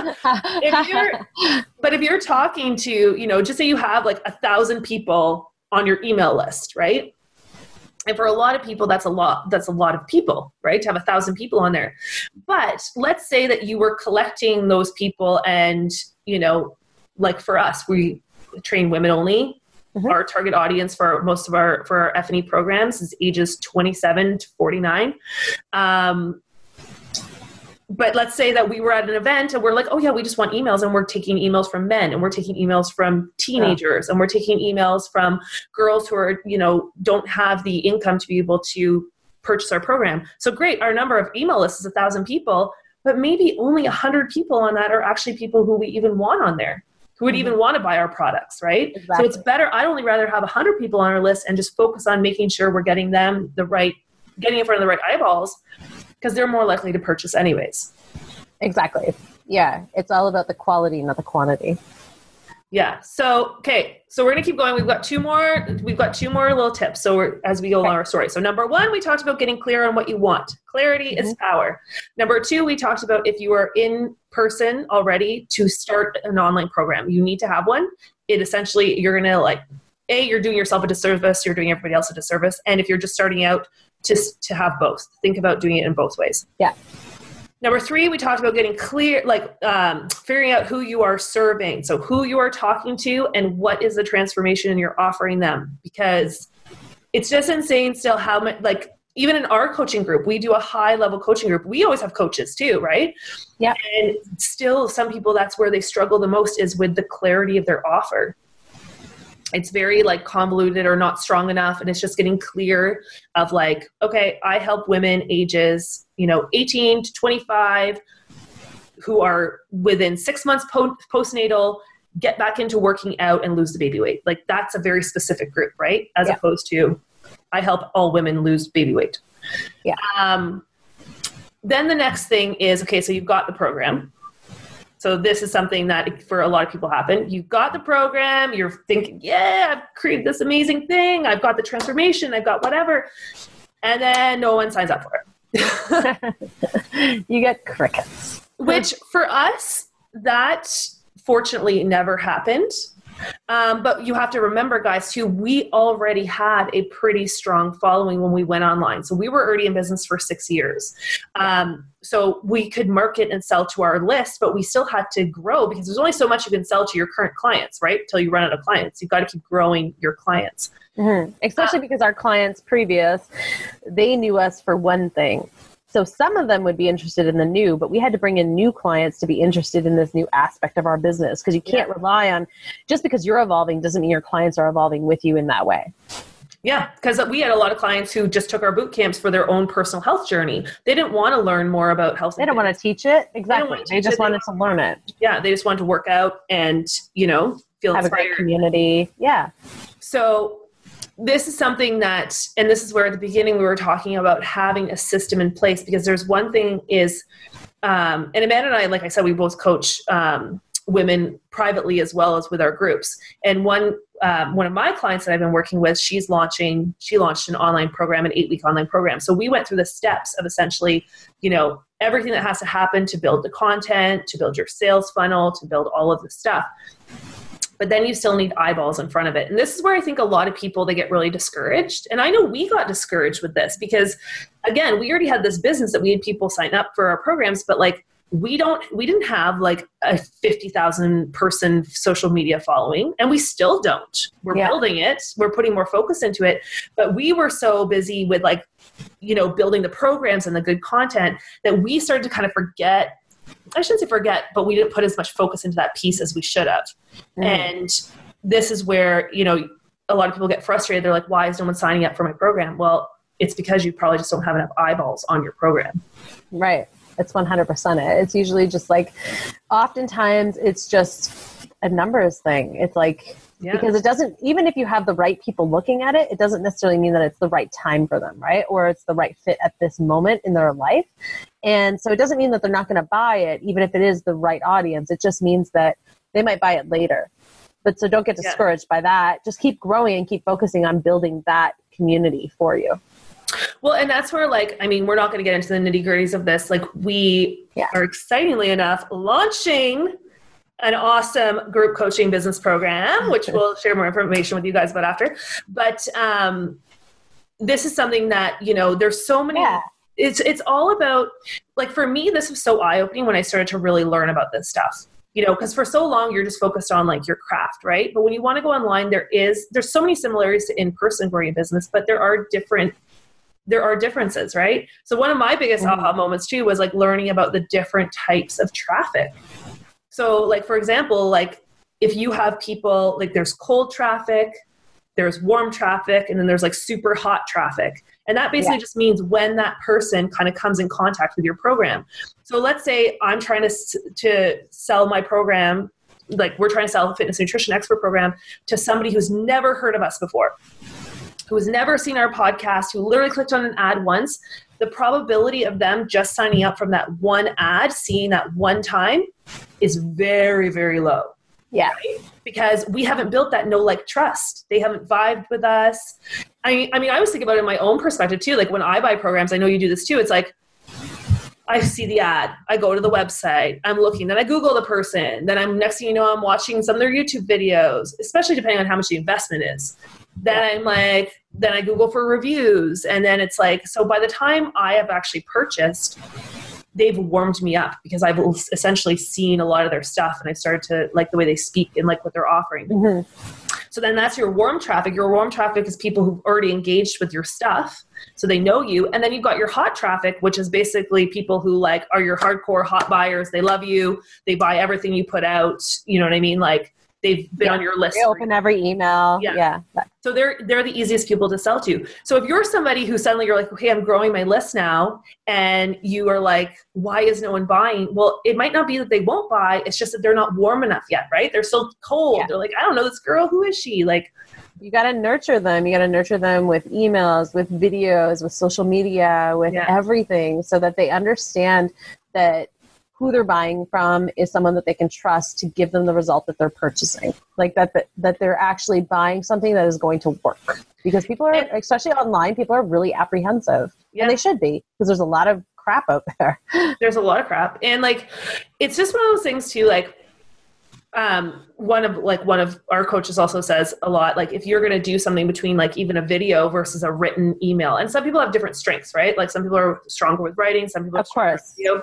if you're, but if you're talking to, you know, just say you have like a thousand people on your email list, right? And for a lot of people, that's a lot, that's a lot of people, right? To have a thousand people on there. But let's say that you were collecting those people and, you know, like for us, we train women only. Mm-hmm. Our target audience for most of our, for our F and E programs is ages twenty-seven to forty-nine. Um, But let's say that we were at an event and we're like, oh yeah, we just want emails, and we're taking emails from men, and we're taking emails from teenagers, yeah. and we're taking emails from girls who are, you know, don't have the income to be able to purchase our program. So great. Our number of email lists is a thousand people, but maybe only a hundred people on that are actually people who we even want on there. who would mm-hmm. even want to buy our products, right? Exactly. So it's better. I'd only rather have one hundred people on our list and just focus on making sure we're getting them the right, getting in front of the right eyeballs, because they're more likely to purchase anyways. Exactly. Yeah. It's all about the quality, not the quantity. Yeah. So, okay. So we're going to keep going. We've got two more, we've got two more little tips. So we're, as we go along our story. So number one, we talked about getting clear on what you want. Clarity mm-hmm. is power. Number two, we talked about if you are in person already to start an online program, you need to have one. It essentially, you're going to like, A, you're doing yourself a disservice. You're doing everybody else a disservice. And if you're just starting out, just to have both, think about doing it in both ways. Yeah. Number three, we talked about getting clear, like um, figuring out who you are serving. So who you are talking to and what is the transformation you're offering them. Because it's just insane still how much, like even in our coaching group, we do a high level coaching group. We always have coaches too, right? Yeah. And still some people, that's where they struggle the most is with the clarity of their offer. It's very like convoluted or not strong enough. And it's just getting clear of like, okay, I help women ages, you know, eighteen to twenty-five who are within six months po- postnatal, get back into working out and lose the baby weight. Like that's a very specific group, right? As yeah. opposed to I help all women lose baby weight. Yeah. Um, then the next thing is, okay, so you've got the program. So this is something that for a lot of people happen. You've got the program, you're thinking, yeah, I've created this amazing thing. I've got the transformation, I've got whatever. And then no one signs up for it. You get crickets. Which for us, that fortunately never happened. Um, but you have to remember, guys, too, we already had a pretty strong following when we went online. So we were already in business for six years. Um, so we could market and sell to our list, but we still had to grow because there's only so much you can sell to your current clients, right? Until you run out of clients. You've got to keep growing your clients. Mm-hmm. Especially uh, because our clients previous, they knew us for one thing. So some of them would be interested in the new, but we had to bring in new clients to be interested in this new aspect of our business because you can't yeah. rely on, just because you're evolving doesn't mean your clients are evolving with you in that way. Yeah, because we had a lot of clients who just took our boot camps for their own personal health journey. They didn't want to learn more about health. They don't want to teach it. Exactly. They, they just it. wanted they, to learn it. Yeah, they just wanted to work out and, you know, feel Have inspired. a great community. Yeah. So this is something that, and this is where at the beginning we were talking about having a system in place, because there's one thing is, um, and Amanda and I, like I said, we both coach um, women privately as well as with our groups. And one, um, one of my clients that I've been working with, she's launching, she launched an online program, an eight week online program. So we went through the steps of essentially, you know, everything that has to happen to build the content, to build your sales funnel, to build all of the stuff. But then you still need eyeballs in front of it. And this is where I think a lot of people, they get really discouraged. And I know we got discouraged with this because, again, we already had this business that we had people sign up for our programs, but like we don't, we didn't have like a fifty thousand person social media following, and we still don't. We're yeah. building it. We're putting more focus into it. But we were so busy with like, you know, building the programs and the good content that we started to kind of forget, I shouldn't say forget, but we didn't put as much focus into that piece as we should have. Mm. And this is where, you know, a lot of people get frustrated. They're like, why is no one signing up for my program? Well, it's because you probably just don't have enough eyeballs on your program. Right. It's one hundred percent it. It's usually just like, oftentimes it's just a numbers thing. It's like, yeah. because it doesn't, even if you have the right people looking at it, it doesn't necessarily mean that it's the right time for them, right? Or it's the right fit at this moment in their life. And so it doesn't mean that they're not going to buy it, even if it is the right audience. It just means that they might buy it later. But so don't get discouraged yeah. by that. Just keep growing and keep focusing on building that community for you. Well, and that's where, like, I mean, we're not going to get into the nitty gritties of this. Like, we yeah. are excitingly enough launching an awesome group coaching business program, which we'll share more information with you guys about after. But um, this is something that, you know, there's so many, yeah. it's, it's all about, like, for me, this was so eye-opening when I started to really learn about this stuff, you know, because for so long you're just focused on like your craft, right? But when you want to go online, there is, there's so many similarities to in-person growing a business, but there are different there are differences, right? So one of my biggest mm-hmm. aha moments too was like learning about the different types of traffic. So like, for example, like if you have people, like there's cold traffic, there's warm traffic, and then there's like super hot traffic. And that basically yeah. just means when that person kind of comes in contact with your program. So let's say I'm trying to, to sell my program like we're trying to sell a fitness nutrition expert program to somebody who's never heard of us before, who has never seen our podcast, who literally clicked on an ad once, the probability of them just signing up from that one ad, seeing that one time, is very, very low. Yeah. Right? Because we haven't built that know, like, trust. They haven't vibed with us. I mean, I mean, I was thinking about it in my own perspective too. Like when I buy programs, I know you do this too. It's like, I see the ad, I go to the website, I'm looking, then I Google the person, then I'm next thing you know, I'm watching some of their YouTube videos, especially depending on how much the investment is. Then I'm like, then I Google for reviews. And then it's like, so by the time I have actually purchased, they've warmed me up because I've essentially seen a lot of their stuff and I've started to like the way they speak and like what they're offering. Mm-hmm. So then that's your warm traffic. Your warm traffic is people who've already engaged with your stuff. So they know you. And then you've got your hot traffic, which is basically people who like are your hardcore hot buyers. They love you. They buy everything you put out. You know what I mean? Like they've been yeah. on your list. They open every email. Yeah. yeah. So they're, they're the easiest people to sell to. So if you're somebody who suddenly you're like, okay, I'm growing my list now, and you are like, why is no one buying? Well, it might not be that they won't buy. It's just that they're not warm enough yet, right? They're still cold. Yeah. They're like, I don't know this girl. Who is she? Like, you got to nurture them. You got to nurture them with emails, with videos, with social media, with yeah. everything, so that they understand that who they're buying from is someone that they can trust to give them the result that they're purchasing. Like that, that, that they're actually buying something that is going to work. Because people are, especially online, people are really apprehensive. Yeah. And they should be, because there's a lot of crap out there. There's a lot of crap. And like, it's just one of those things too, like, um, one of like one of our coaches also says a lot, like if you're going to do something between like even a video versus a written email, and some people have different strengths, right? Like some people are stronger with writing, some people are of course. You know,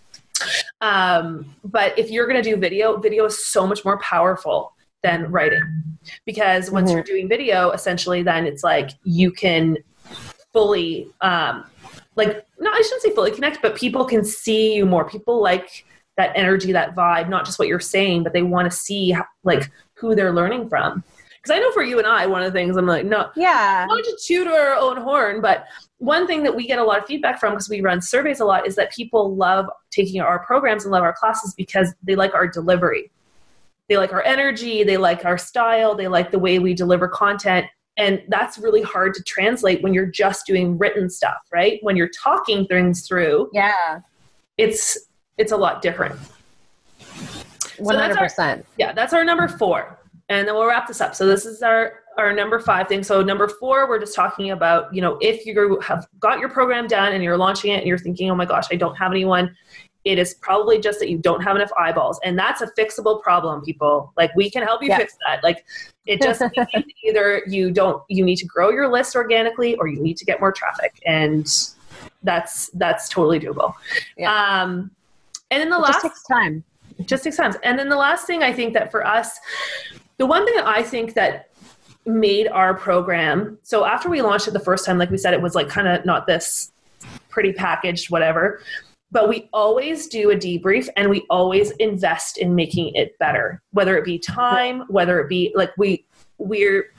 Um, but if you're going to do video, video is so much more powerful than writing, because once mm-hmm. you're doing video, essentially, then it's like you can fully, um, like, no, I shouldn't say fully connect, but people can see you more. People like that energy, that vibe, not just what you're saying, but they want to see how, like who they're learning from. Because I know for you and I, one of the things I'm like, no, yeah, not to toot our own horn, but one thing that we get a lot of feedback from, because we run surveys a lot, is that people love taking our programs and love our classes because they like our delivery. They like our energy. They like our style. They like the way we deliver content. And that's really hard to translate when you're just doing written stuff, right? When you're talking things through, yeah, it's it's a lot different. one hundred percent. So that's our, yeah, that's our number four. And then we'll wrap this up. So this is our, our number five thing. So number four, we're just talking about, you know, if you have got your program done and you're launching it and you're thinking, oh my gosh, I don't have anyone, it is probably just that you don't have enough eyeballs. And that's a fixable problem, people. Like we can help you yeah. fix that. Like it just means either you don't, you need to grow your list organically, or you need to get more traffic. And that's, that's totally doable. Yeah. Um, and then the it last just takes time. It just takes time. And then the last thing I think that for us, the one thing that I think that made our program, so after we launched it the first time, like we said, it was like kind of not this pretty packaged, whatever, but we always do a debrief and we always invest in making it better, whether it be time, whether it be like we, we're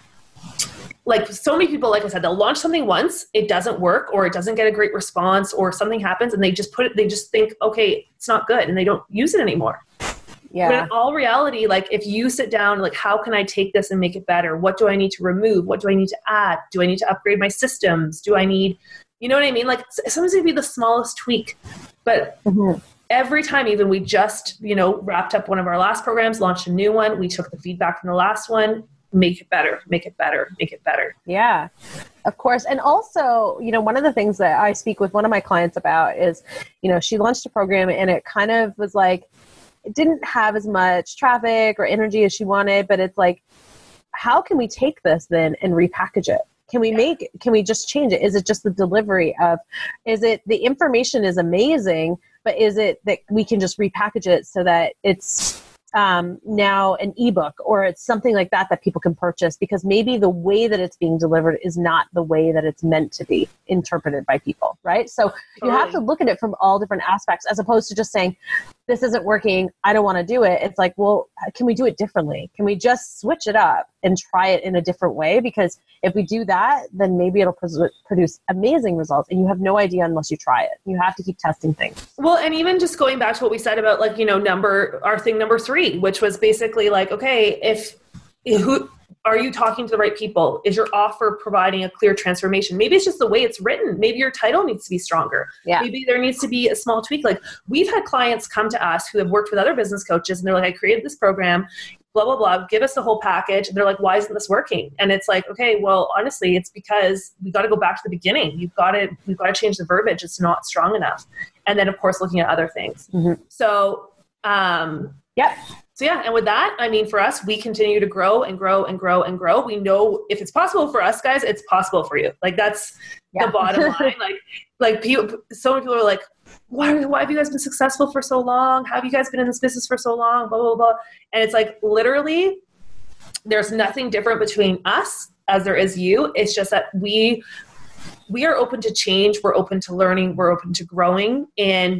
like so many people, like I said, they'll launch something once, it doesn't work, or it doesn't get a great response, or something happens and they just put it, they just think, okay, it's not good, and they don't use it anymore. Yeah. But in all reality, like if you sit down, like how can I take this and make it better? What do I need to remove? What do I need to add? Do I need to upgrade my systems? Do I need, you know what I mean? Like sometimes it'd be the smallest tweak, but mm-hmm. every time, even we just, you know, wrapped up one of our last programs, launched a new one. We took the feedback from the last one, make it better, make it better, make it better. Yeah, of course. And also, you know, one of the things that I speak with one of my clients about is, you know, she launched a program and it kind of was like, it didn't have as much traffic or energy as she wanted, but it's like, how can we take this then and repackage it? Can we make, can we just change it? Is it just the delivery of, is it the information is amazing, but is it that we can just repackage it so that it's um, now an ebook, or it's something like that that people can purchase, because maybe the way that it's being delivered is not the way that it's meant to be interpreted by people, right? So totally. You have to look at it from all different aspects, as opposed to just saying, this isn't working, I don't want to do it. It's like, well, can we do it differently? Can we just switch it up and try it in a different way, because if we do that, then maybe it'll pr- produce amazing results, and you have no idea unless you try it. You have to keep testing things. Well, and even just going back to what we said about like, you know, number, our thing number three, which was basically like, okay, if who are you talking to the right people? Is your offer providing a clear transformation? Maybe it's just the way it's written. Maybe your title needs to be stronger. Yeah. Maybe there needs to be a small tweak. Like we've had clients come to us who have worked with other business coaches, and they're like, I created this program, blah, blah, blah, give us the whole package. And they're like, why isn't this working? And it's like, okay, well, honestly, it's because we got to go back to the beginning. You've got to, we've got to change the verbiage. It's not strong enough. And then of course, looking at other things. Mm-hmm. So, um, yeah. So yeah, and with that, I mean, for us, we continue to grow and grow and grow and grow. We know if it's possible for us, guys, it's possible for you. Like that's yeah. the bottom line. Like, like people, so many people are like, why, why have you guys been successful for so long? How have you guys been in this business for so long? Blah, blah, blah. And it's like, literally, there's nothing different between us as there is you. It's just that we, we are open to change. We're open to learning. We're open to growing. And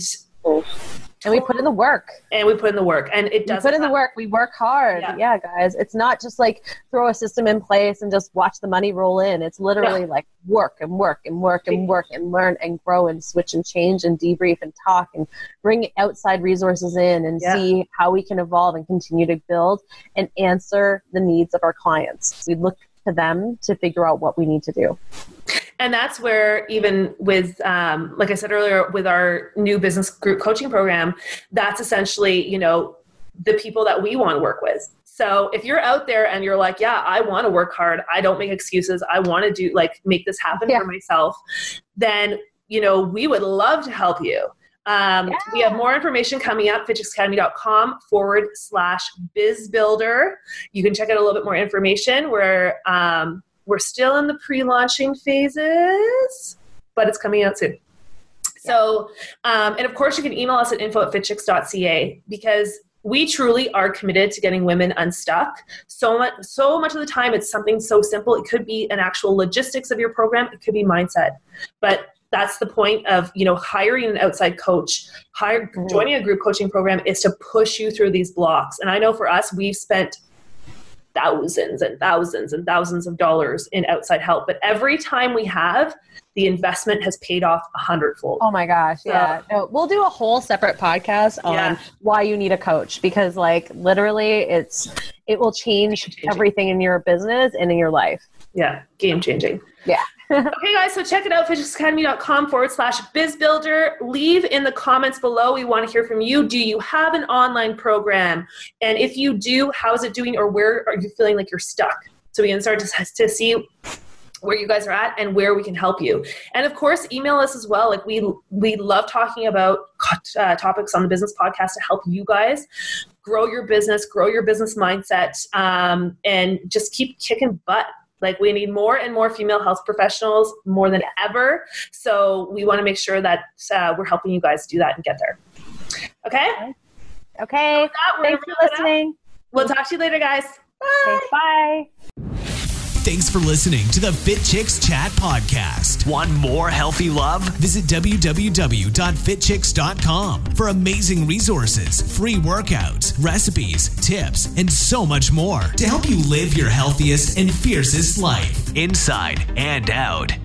And we put in the work. And we put in the work. And it doesn't we put in the work. We work hard. Yeah. yeah, guys. It's not just like throw a system in place and just watch the money roll in. It's literally yeah. like work and work and work and work and learn and grow and switch and change and debrief and talk and bring outside resources in and yeah. see how we can evolve and continue to build and answer the needs of our clients. We look to them to figure out what we need to do. And that's where even with, um, like I said earlier, with our new business group coaching program, that's essentially, you know, the people that we want to work with. So if you're out there and you're like, yeah, I want to work hard. I don't make excuses. I want to do like make this happen yeah. for myself. Then, you know, we would love to help you. Um, yeah. We have more information coming up, fitchixacademy.com forward slash bizbuilder. You can check out a little bit more information where, um, we're still in the pre-launching phases, but it's coming out soon. So, um, and of course you can email us at info at fitchix dot c a because we truly are committed to getting women unstuck. So much, so much of the time it's something so simple. It could be an actual logistics of your program. It could be mindset, but that's the point of, you know, hiring an outside coach, hire, mm-hmm. joining a group coaching program is to push you through these blocks. And I know for us, we've spent thousands and thousands and thousands of dollars in outside help. But every time we have, the investment has paid off a hundredfold. Oh my gosh. So, yeah. No, we'll do a whole separate podcast on yeah. why you need a coach, because like literally it's, it will change everything in your business and in your life. Yeah. Game changing. Yeah. Okay, guys, so check it out, fitchixacademy.com forward slash bizbuilder. Leave in the comments below. We want to hear from you. Do you have an online program? And if you do, how is it doing, or where are you feeling like you're stuck? So we can start to, to see where you guys are at and where we can help you. And of course, email us as well. Like we, we love talking about uh, topics on the business podcast to help you guys grow your business, grow your business mindset, um, and just keep kicking butt. Like we need more and more female health professionals more than ever. So we want to make sure that uh, we're helping you guys do that and get there. Okay? Okay. So that, Thanks for listening. We'll talk to you later, guys. Bye. Okay, bye. Thanks for listening to the Fit Chicks Chat podcast. Want more healthy love? Visit w w w dot fit chicks dot com for amazing resources, free workouts, recipes, tips, and so much more to help you live your healthiest and fiercest life, inside and out.